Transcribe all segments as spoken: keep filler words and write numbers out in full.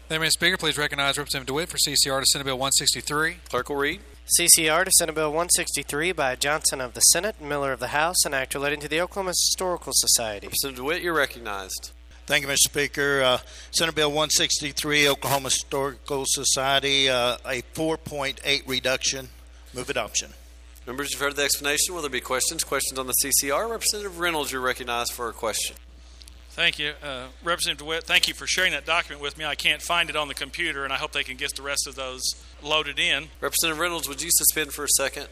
Thank you, Mister Speaker. Please recognize Representative DeWitt for C C R to Senate Bill one sixty-three. Clerk will read. C C R to Senate Bill one sixty-three by Johnson of the Senate, Miller of the House, an act relating to the Oklahoma Historical Society. Representative DeWitt, you're recognized. Thank you, Mister Speaker. Uh, Senate Bill one sixty-three, Oklahoma Historical Society, uh, a four point eight reduction. Move adoption. Members, you've heard the explanation. Will there be questions? Questions on the C C R? Representative Reynolds, you're recognized for a question. Thank you. Uh, Representative DeWitt, thank you for sharing that document with me. I can't find it on the computer, and I hope they can get the rest of those loaded in. Representative Reynolds, would you suspend for a second?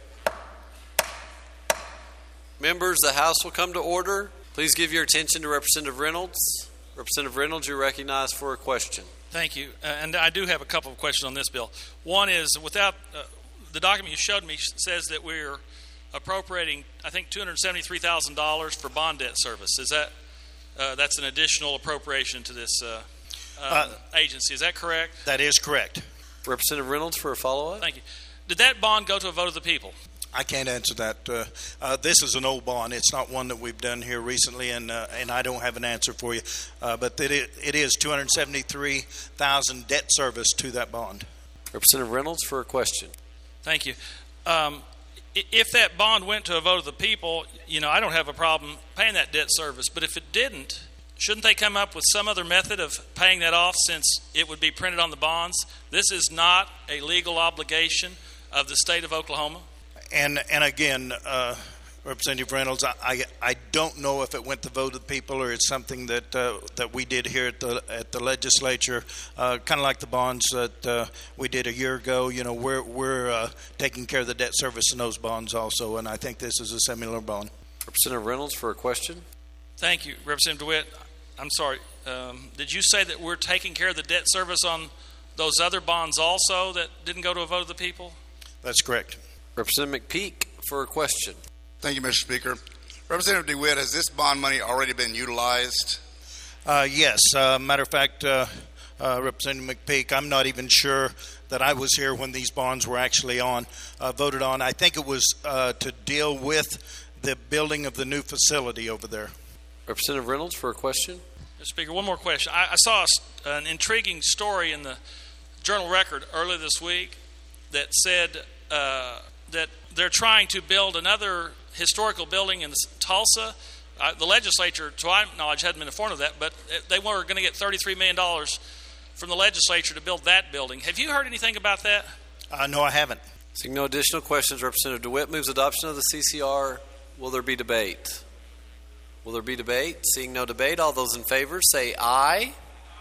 Members, the House will come to order. Please give your attention to Representative Reynolds. Representative Reynolds, you're recognized for a question. Thank you. Uh, and I do have a couple of questions on this bill. One is, without uh, the document you showed me says that we're appropriating, I think, two hundred seventy-three thousand dollars for bond debt service. Is that uh, that's an additional appropriation to this uh, uh, uh, agency? Is that correct? That is correct. Representative Reynolds for a follow-up. Thank you. Did that bond go to a vote of the people? I can't answer that. Uh, uh, this is an old bond. It's not one that we've done here recently, and uh, and I don't have an answer for you. Uh, but it, it is two hundred seventy-three thousand dollars debt service to that bond. Representative Reynolds for a question. Thank you. Um, if that bond went to a vote of the people, you know, I don't have a problem paying that debt service. But if it didn't, shouldn't they come up with some other method of paying that off, since it would be printed on the bonds? This is not a legal obligation of the state of Oklahoma. And and again, uh, Representative Reynolds, I, I I don't know if it went to vote of the people or it's something that uh, that we did here at the at the legislature, uh, kind of like the bonds that uh, we did a year ago. You know, we're we're uh, taking care of the debt service in those bonds also, and I think this is a similar bond. Representative Reynolds for a question. Thank you, Representative DeWitt. I'm sorry. Um, did you say that we're taking care of the debt service on those other bonds also that didn't go to a vote of the people? That's correct. Representative McPeak for a question. Thank you, Mister Speaker. Representative DeWitt, has this bond money already been utilized? Uh, yes. Uh, matter of fact, uh, uh, Representative McPeak, I'm not even sure that I was here when these bonds were actually on, uh, voted on. I think it was uh, to deal with the building of the new facility over there. Representative Reynolds for a question. Mister Speaker, one more question. I, I saw a, an intriguing story in the Journal Record earlier this week that said uh, that they're trying to build another historical building in Tulsa. Uh, the legislature, to my knowledge, hadn't been informed of that, but they were going to get thirty-three million dollars from the legislature to build that building. Have you heard anything about that? Uh, no, I haven't. Seeing no additional questions, Representative DeWitt moves adoption of the C C R. Will there be debate? Will there be debate? Seeing no debate, all those in favor say aye.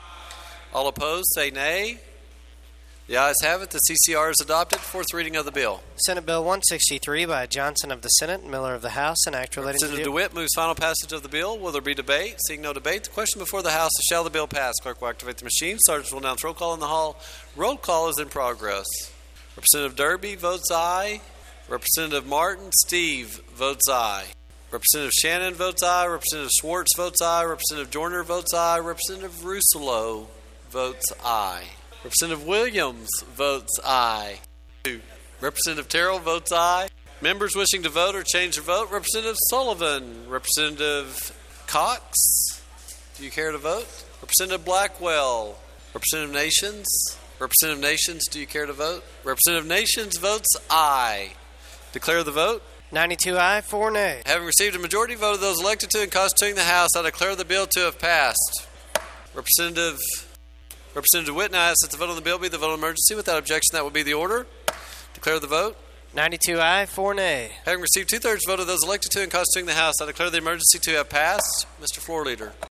All opposed say nay. The ayes have it. The C C R is adopted. Fourth reading of the bill. Senate Bill one sixty-three by Johnson of the Senate, Miller of the House, an act relating to the... Representative DeWitt moves final passage of the bill. Will there be debate? Seeing no debate, the question before the House is, shall the bill pass? Clerk will activate the machine. Sergeants will announce roll call in the hall. Roll call is in progress. Representative Derby votes aye. Representative Martin Steve votes aye. Representative Shannon votes aye. Representative Schwartz votes aye. Representative Joyner votes aye. Representative Russolo votes aye. Representative Williams votes aye. Representative Terrell votes aye. Members wishing to vote or change their vote, Representative Sullivan. Representative Cox, do you care to vote? Representative Blackwell. Representative Nations. Representative Nations, do you care to vote? Representative Nations votes aye. Declare the vote. ninety-two aye, four nay. Having received a majority vote of those elected to and constituting the House, I declare the bill to have passed. Representative Representative DeWitt now asks that the vote on the bill be the vote of emergency. Without objection, that will be the order. Declare the vote. ninety-two aye, four nay. Having received two-thirds vote of those elected to and constituting the House, I declare the emergency to have passed. Mister Floor Leader.